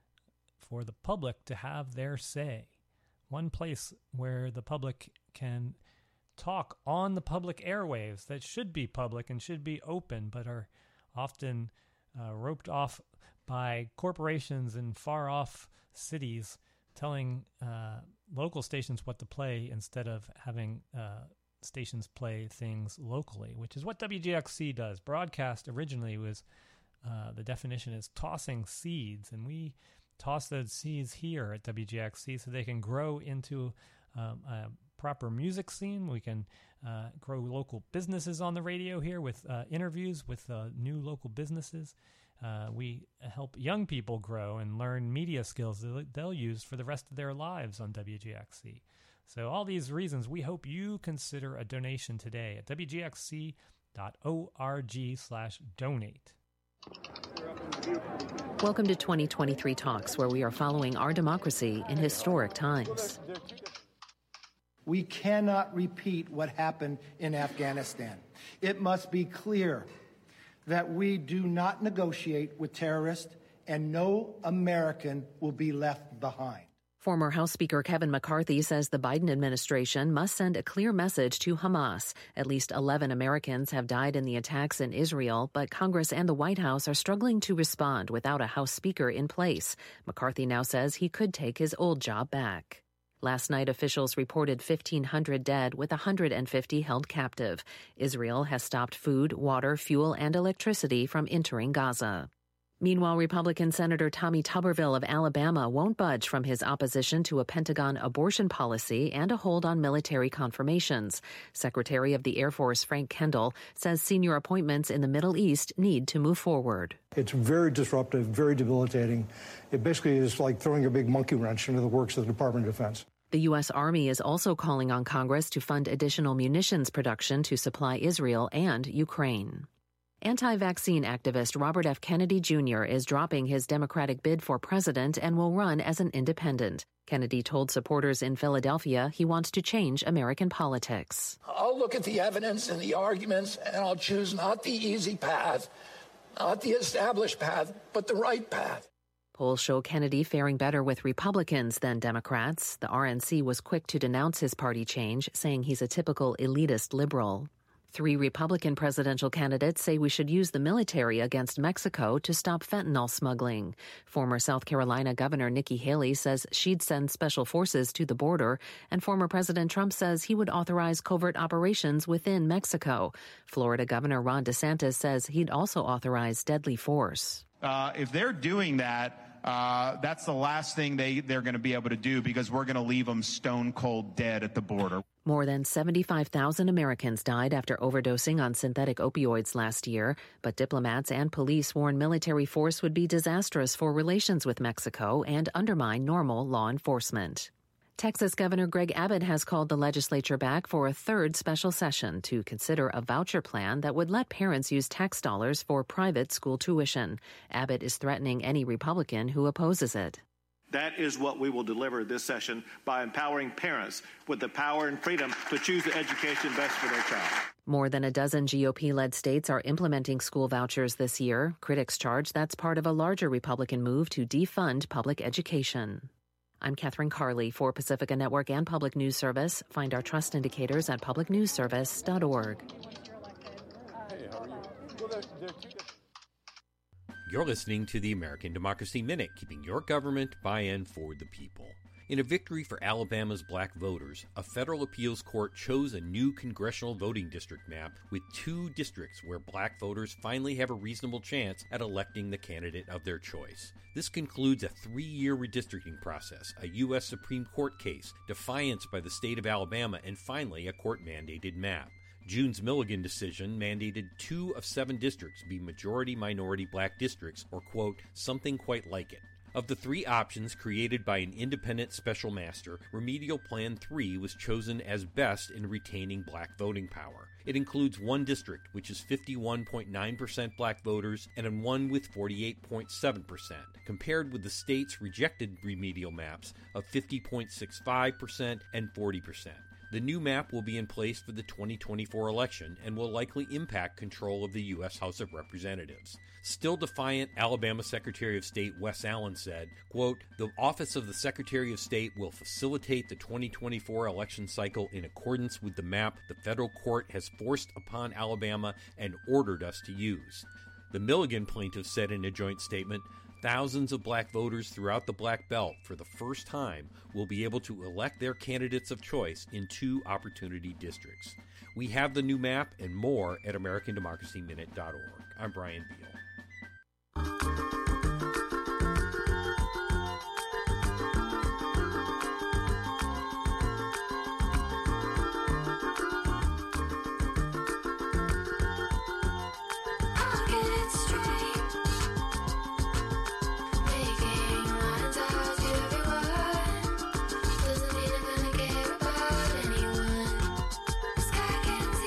for the public to have their say. One place where the public can talk on the public airwaves that should be public and should be open, but are often uh, roped off by corporations in far-off cities telling uh, local stations what to play instead of having uh, stations play things locally, which is what W G X C does. Broadcast originally was, uh, the definition is tossing seeds, and we toss those seeds here at W G X C so they can grow into um, a proper music scene. We can uh, grow local businesses on the radio here with uh, interviews with uh, new local businesses. Uh, we help young people grow and learn media skills that they'll use for the rest of their lives on W G X C. So all these reasons, we hope you consider a donation today at W G X C dot org slash donate. Welcome to twenty twenty-three Talks, where we are following our democracy in historic times. We cannot repeat what happened in Afghanistan. It must be clear that we do not negotiate with terrorists, and no American will be left behind. Former House Speaker Kevin McCarthy says the Biden administration must send a clear message to Hamas. At least eleven Americans have died in the attacks in Israel, but Congress and the White House are struggling to respond without a House Speaker in place. McCarthy now says he could take his old job back. Last night, officials reported fifteen hundred dead with one hundred fifty held captive. Israel has stopped food, water, fuel, and electricity from entering Gaza. Meanwhile, Republican Senator Tommy Tuberville of Alabama won't budge from his opposition to a Pentagon abortion policy and a hold on military confirmations. Secretary of the Air Force Frank Kendall says senior appointments in the Middle East need to move forward. It's very disruptive, very debilitating. It basically is like throwing a big monkey wrench into the works of the Department of Defense. The U S. Army is also calling on Congress to fund additional munitions production to supply Israel and Ukraine. Anti-vaccine activist Robert F. Kennedy Junior is dropping his Democratic bid for president and will run as an independent. Kennedy told supporters in Philadelphia he wants to change American politics. I'll look at the evidence and the arguments, and I'll choose not the easy path, Not the established path, but the right path. Polls show Kennedy faring better with Republicans than Democrats. The R N C was quick to denounce his party change, saying he's a typical elitist liberal. Three Republican presidential candidates say we should use the military against Mexico to stop fentanyl smuggling. Former South Carolina Governor Nikki Haley says she'd send special forces to the border, and former President Trump says he would authorize covert operations within Mexico. Florida Governor Ron DeSantis says he'd also authorize deadly force. Uh, if they're doing that, Uh, that's the last thing they, they're going to be able to do, because we're going to leave them stone cold dead at the border. More than seventy-five thousand Americans died after overdosing on synthetic opioids last year, but diplomats and police warn military force would be disastrous for relations with Mexico and undermine normal law enforcement. Texas Governor Greg Abbott has called the legislature back for a third special session to consider a voucher plan that would let parents use tax dollars for private school tuition. Abbott is threatening any Republican who opposes it. That is what we will deliver this session by empowering parents with the power and freedom to choose the education best for their child. More than a dozen G O P-led states are implementing school vouchers this year. Critics charge that's part of a larger Republican move to defund public education. I'm Catherine Carley for Pacifica Network and Public News Service. Find our trust indicators at public news service dot org. You're listening to the American Democracy Minute, keeping your government by and for the people. In a victory for Alabama's black voters, a federal appeals court chose a new congressional voting district map with two districts where black voters finally have a reasonable chance at electing the candidate of their choice. This concludes a three-year redistricting process, a U S Supreme Court case, defiance by the state of Alabama, and finally a court-mandated map. June's Milligan decision mandated two of seven districts be majority-minority black districts, or, quote, something quite like it. Of the three options created by an independent special master, Remedial Plan three was chosen as best in retaining black voting power. It includes one district, which is fifty-one point nine percent black voters, and one with forty-eight point seven percent, compared with the state's rejected remedial maps of fifty point six five percent and forty percent. The new map will be in place for the twenty twenty-four election and will likely impact control of the U S House of Representatives. Still defiant, Alabama Secretary of State Wes Allen said, quote, "The Office of the Secretary of State will facilitate the twenty twenty-four election cycle in accordance with the map the federal court has forced upon Alabama and ordered us to use." The Milligan plaintiffs said in a joint statement, thousands of black voters throughout the Black Belt for the first time will be able to elect their candidates of choice in two opportunity districts. We have the new map and more at American Democracy Minute dot org. I'm Brian Beal.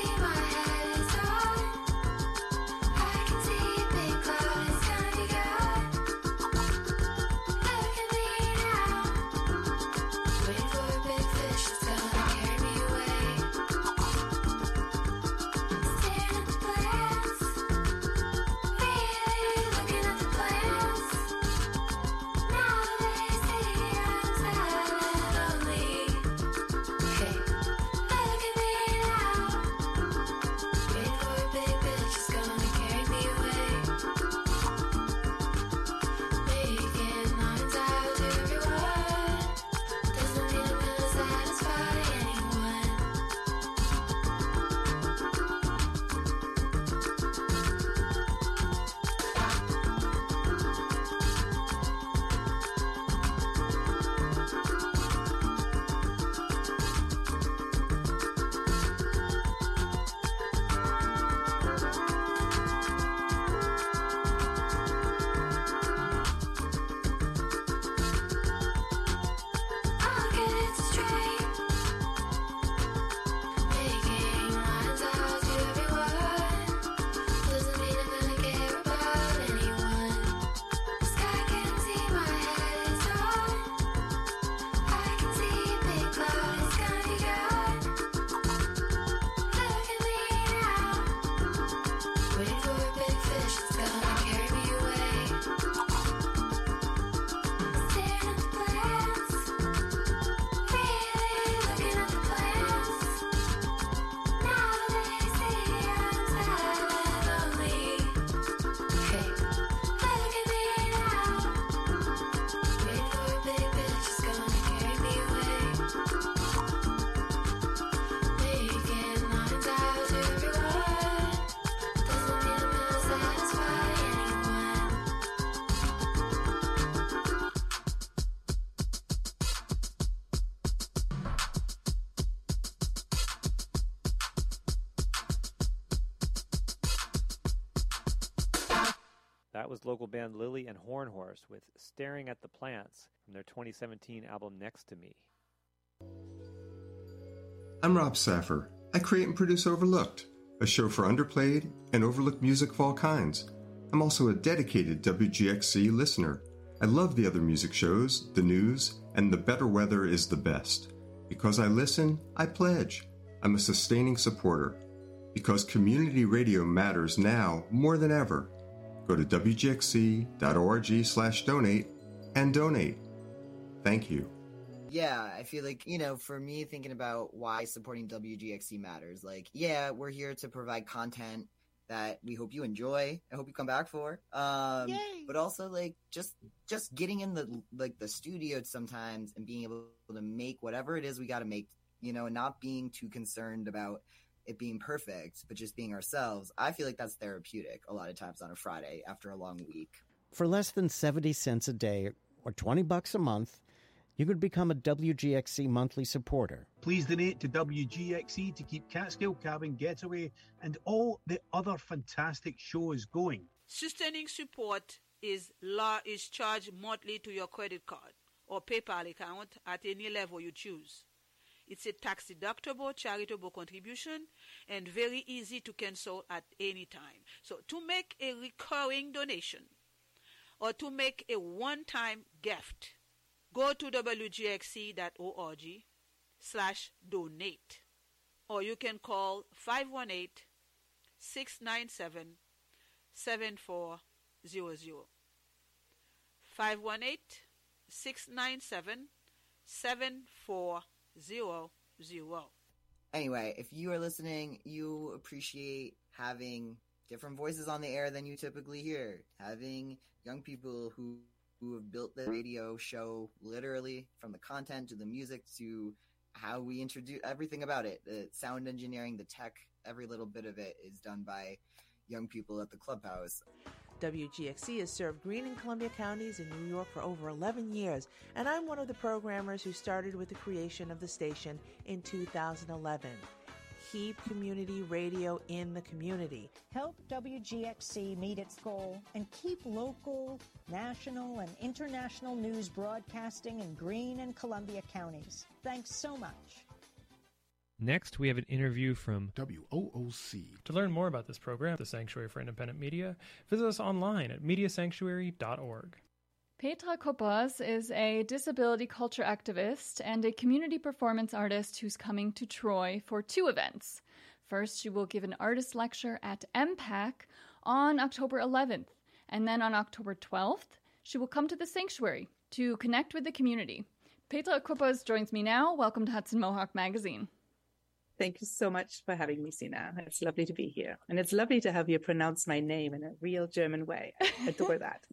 I can see big clouds, it's gonna be gone. was local band Lily and Hornhorse with Staring at the Plants from their twenty seventeen album Next to Me. I'm Rob Saffer. I create and produce Overlooked, a show for underplayed and overlooked music of all kinds. I'm also a dedicated W G X C listener. I love the other music shows, the news, and The Better Weather is the best. Because I listen, I pledge. I'm a sustaining supporter. Because community radio matters now more than ever. Go to W G X C dot org slash donate and donate. Thank you. Yeah, I feel like, you know, for me, thinking about why supporting W G X C matters, like, yeah, we're here to provide content that we hope you enjoy. I hope you come back for. Um, Yay! But also, like, just just getting in the like the studio sometimes and being able to make whatever it is we got to make, you know, and not being too concerned about it being perfect, but just being ourselves. I feel like that's therapeutic a lot of times on a Friday after a long week. For less than seventy cents a day or twenty bucks a month, you could become a W G X C monthly supporter. Please donate to W G X C to keep Catskill Cabin Getaway and all the other fantastic shows going. Sustaining support is law is charged monthly to your credit card or PayPal account at any level you choose. It's a tax-deductible charitable contribution and very easy to cancel at any time. So to make a recurring donation or to make a one-time gift, go to W G X C dot org slash donate, or you can call five one eight, six nine seven, seven four zero zero. five one eight, six nine seven, seven four zero zero. Anyway, if you are listening, you appreciate having different voices on the air than you typically hear, having young people who who have built the radio show literally from the content to the music to how we introduce everything about it. The sound engineering, the tech, every little bit of it is done by young people at the clubhouse. W G X C has served Greene and Columbia counties in New York for over eleven years, and I'm one of the programmers who started with the creation of the station in two thousand eleven. Keep community radio in the community. Help W G X C meet its goal and keep local, national, and international news broadcasting in Greene and Columbia counties. Thanks so much. Next, we have an interview from W O O C. To learn more about this program, the Sanctuary for Independent Media, visit us online at media sanctuary dot org. Petra Koppers is a disability culture activist and a community performance artist who's coming to Troy for two events. First, she will give an artist lecture at M PAC on October eleventh, and then on October twelfth, she will come to the Sanctuary to connect with the community. Petra Koppers joins me now. Welcome to Hudson Mohawk Magazine. Thank you so much for having me, Sina. It's lovely to be here. And it's lovely to have you pronounce my name in a real German way. I adore that.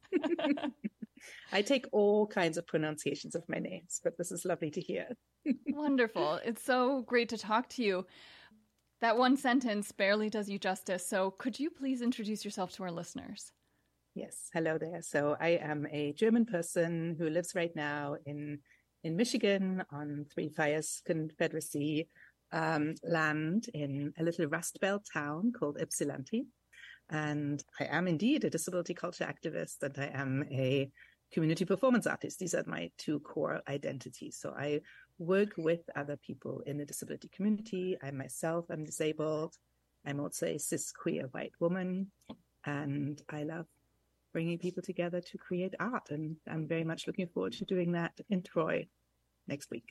I take all kinds of pronunciations of my names, but this is lovely to hear. Wonderful. It's so great to talk to you. That one sentence barely does you justice. So could you please introduce yourself to our listeners? Yes. Hello there. So I am a German person who lives right now in, in Michigan on Three Fires Confederacy um, land in a little Rust Belt town called Ypsilanti. And I am indeed a disability culture activist, and I am a community performance artist. These are my two core identities. So I work with other people in the disability community. I myself am disabled. I'm also a cis queer white woman, and I love bringing people together to create art. And I'm very much looking forward to doing that in Troy next week.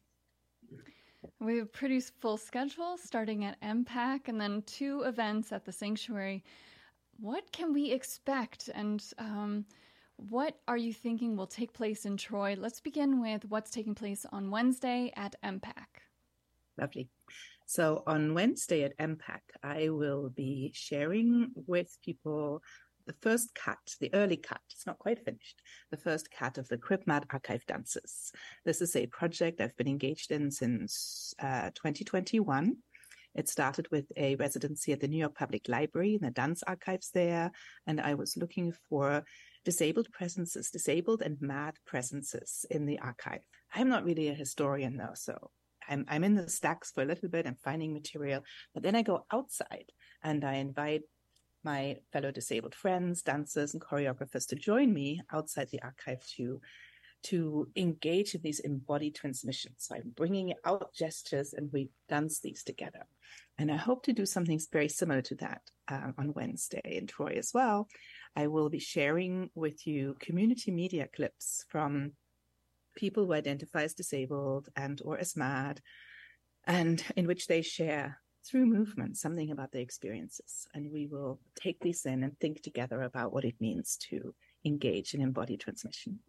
We have a pretty full schedule starting at M PAC and then two events at the Sanctuary. What can we expect, and um, what are you thinking will take place in Troy? Let's begin with what's taking place on Wednesday at M PAC. Lovely. So on Wednesday at M PAC, I will be sharing with people the first cut, the early cut, it's not quite finished, the first cut of the Crip-Mat Archive Dances. This is a project I've been engaged in since uh, twenty twenty-one. It started with a residency at the New York Public Library in the dance archives there, and I was looking for disabled presences, disabled and mad presences in the archive. I'm not really a historian though, so I'm, I'm in the stacks for a little bit and finding material, but then I go outside and I invite my fellow disabled friends, dancers, and choreographers to join me outside the archive to, to engage in these embodied transmissions. So I'm bringing out gestures and we dance these together. And I hope to do something very similar to that uh, on Wednesday in Troy as well. I will be sharing with you community media clips from people who identify as disabled and or as mad, and in which they share through movement something about their experiences. And we will take these in and think together about what it means to engage in embodied transmission.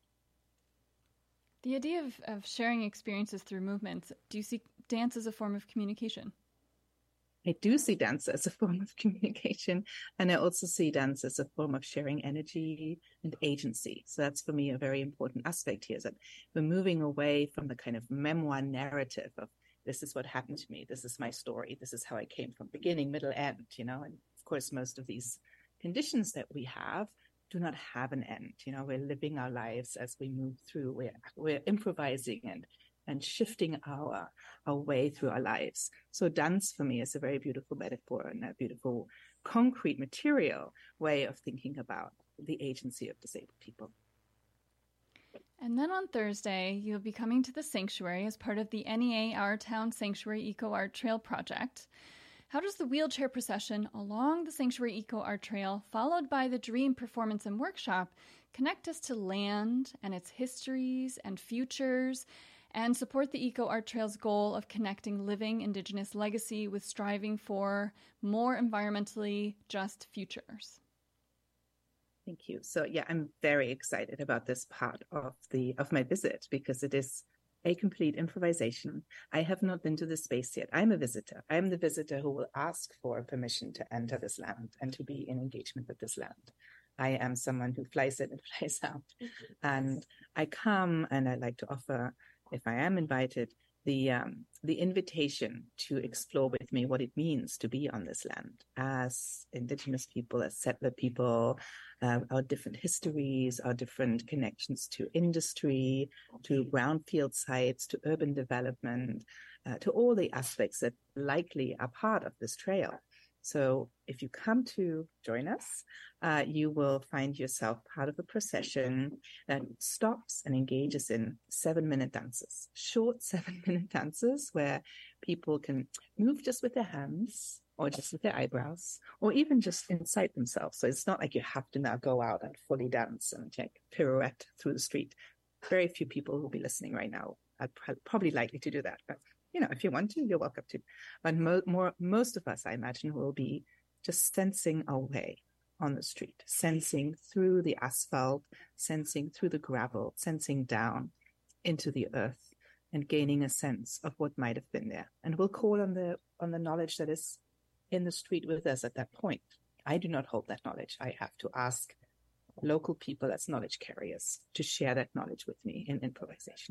The idea of, of sharing experiences through movements, do you see dance as a form of communication? I do see dance as a form of communication, and I also see dance as a form of sharing energy and agency. So that's for me a very important aspect here, is that we're moving away from the kind of memoir narrative of this is what happened to me, this is my story, this is how I came from beginning, middle, end, you know. And of course, most of these conditions that we have do not have an end. You know, we're living our lives as we move through. We're we're improvising and and shifting our our way through our lives. So dance for me is a very beautiful metaphor and a beautiful concrete material way of thinking about the agency of disabled people. And then on Thursday, you'll be coming to the sanctuary as part of the N E A Our Town Sanctuary Eco Art Trail project. How does the wheelchair procession along the Sanctuary Eco Art Trail, followed by the Dream performance and workshop, connect us to land and its histories and futures, and support the Eco Art Trail's goal of connecting living Indigenous legacy with striving for more environmentally just futures? Thank you. So yeah, I'm very excited about this part of the of my visit because it is a complete improvisation. I have not been to this space yet. I'm a visitor. I'm the visitor who will ask for permission to enter this land and to be in engagement with this land. I am someone who flies in and flies out. And I come and I like to offer, if I am invited, the um, the invitation to explore with me what it means to be on this land as Indigenous people, as settler people, uh, our different histories, our different connections to industry, to brownfield sites, to urban development, uh, to all the aspects that likely are part of this trail. So if you come to join us, uh, you will find yourself part of a procession that stops and engages in seven-minute dances, short seven-minute dances where people can move just with their hands or just with their eyebrows or even just incite themselves. So it's not like you have to now go out and fully dance and like, pirouette through the street. Very few people will be listening right now are probably likely to do that, but you know, if you want to, you're welcome to. But mo- more, most of us, I imagine, will be just sensing our way on the street, sensing through the asphalt, sensing through the gravel, sensing down into the earth, and gaining a sense of what might have been there. And we'll call on the on the knowledge that is in the street with us at that point. I do not hold that knowledge. I have to ask local people as knowledge carriers to share that knowledge with me in improvisation.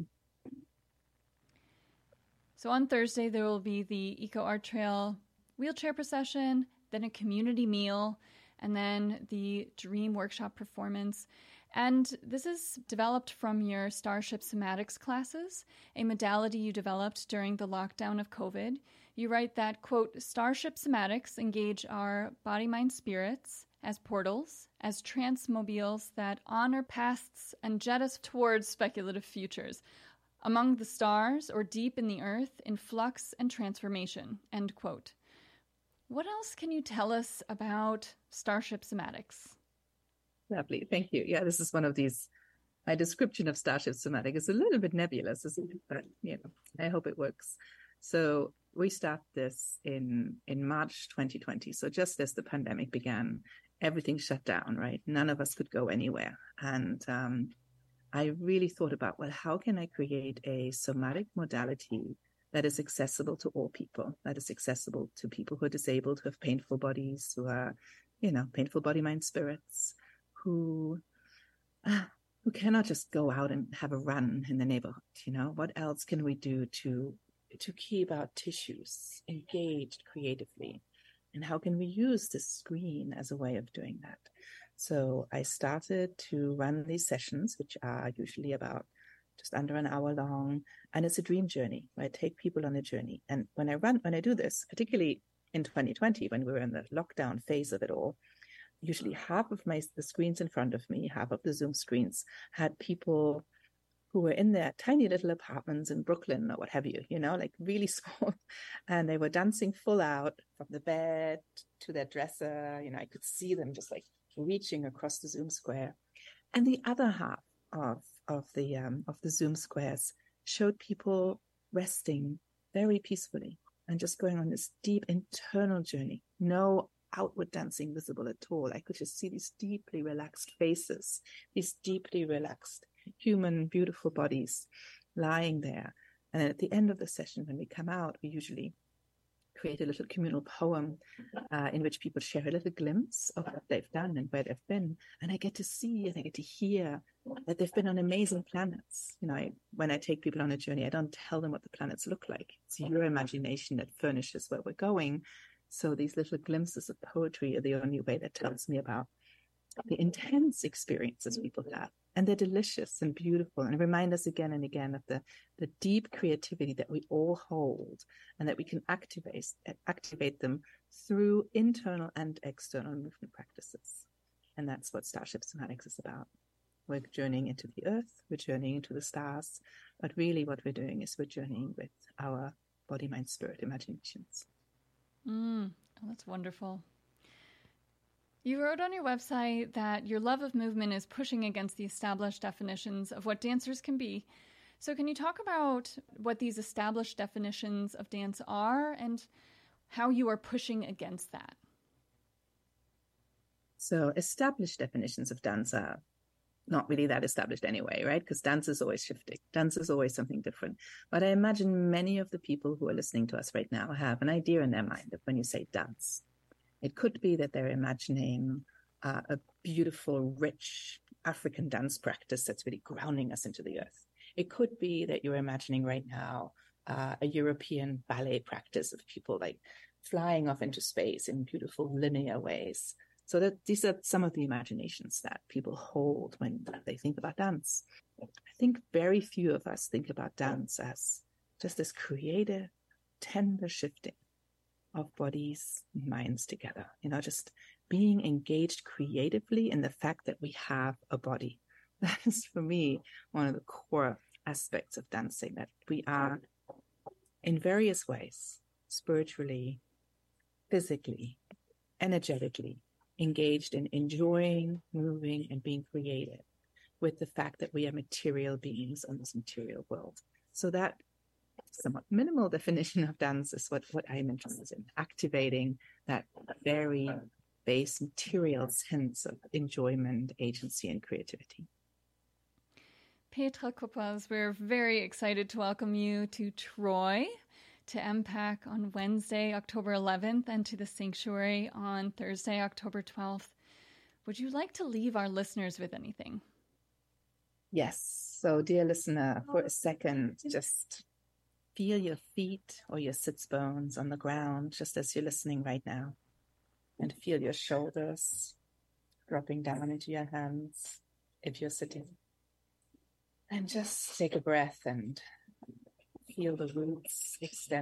So on Thursday, there will be the Eco Art Trail wheelchair procession, then a community meal, and then the Dream workshop performance. And this is developed from your Starship Somatics classes, a modality you developed during the lockdown of COVID. You write that, quote, Starship Somatics engage our body, mind, spirits as portals, as transmobiles that honor pasts and jet us towards speculative futures. Among the stars or deep in the earth, in flux and transformation, end quote. What else can you tell us about Starship Somatics? Lovely, thank you. Yeah, this is one of these, my description of Starship Somatic is a little bit nebulous, isn't it? But, you know, I hope it works. So we started this in, in March twenty twenty. So just as the pandemic began, everything shut down, right? None of us could go anywhere. And, um, I really thought about, well, how can I create a somatic modality that is accessible to all people, that is accessible to people who are disabled, who have painful bodies, who are, you know, painful body, mind, spirits, who, uh, who cannot just go out and have a run in the neighborhood, you know? What else can we do to, to keep our tissues engaged creatively? And how can we use the screen as a way of doing that? So I started to run these sessions, which are usually about just under an hour long. And it's a dream journey. I take people on a journey. And when I run, when I do this, particularly in twenty twenty, when we were in the lockdown phase of it all, usually half of my the screens in front of me, half of the Zoom screens had people who were in their tiny little apartments in Brooklyn or what have you, you know, like really small. And they were dancing full out from the bed to their dresser. You know, I could see them just like reaching across the Zoom square. And the other half of of the um, of the Zoom squares showed people resting very peacefully and just going on this deep internal journey. No outward dancing visible at all. I could just see these deeply relaxed faces, these deeply relaxed human, beautiful bodies lying there. And then at the end of the session, when we come out, we usually create a little communal poem uh, in which people share a little glimpse of what they've done and where they've been. And I get to see and I get to hear that they've been on amazing planets. You know, I, when I take people on a journey, I don't tell them what the planets look like. It's your imagination that furnishes where we're going. So these little glimpses of poetry are the only way that tells me about the intense experiences people have. And they're delicious and beautiful and remind us again and again of the, the deep creativity that we all hold and that we can activate, activate them through internal and external movement practices. And that's what Starship Somatics is about. We're journeying into the earth, we're journeying into the stars, but really what we're doing is we're journeying with our body, mind, spirit imaginations. Mm, oh, that's wonderful. You wrote on your website that your love of movement is pushing against the established definitions of what dancers can be. So can you talk about what these established definitions of dance are and how you are pushing against that? So established definitions of dance are not really that established anyway, right? Because dance is always shifting. Dance is always something different. But I imagine many of the people who are listening to us right now have an idea in their mind of when you say dance. It could be that they're imagining uh, a beautiful, rich African dance practice that's really grounding us into the earth. It could be that you're imagining right now uh, a European ballet practice of people like flying off into space in beautiful linear ways. So that these are some of the imaginations that people hold when they think about dance. I think very few of us think about dance as just this creative, tender shifting of bodies and minds together, you know, just being engaged creatively in the fact that we have a body. That is, for me, one of the core aspects of dancing, that we are in various ways, spiritually, physically, energetically, engaged in enjoying, moving, and being creative with the fact that we are material beings on this material world. So that somewhat minimal definition of dance is what, what I'm interested in, activating that very base material sense of enjoyment, agency, and creativity. Petra Kuppers, we're very excited to welcome you to Troy, to M PAC on Wednesday, October eleventh, and to the Sanctuary on Thursday, October twelfth. Would you like to leave our listeners with anything? Yes. So, dear listener, for a second, just feel your feet or your sits bones on the ground, just as you're listening right now. And feel your shoulders dropping down into your hands if you're sitting. And just take a breath and feel the roots extend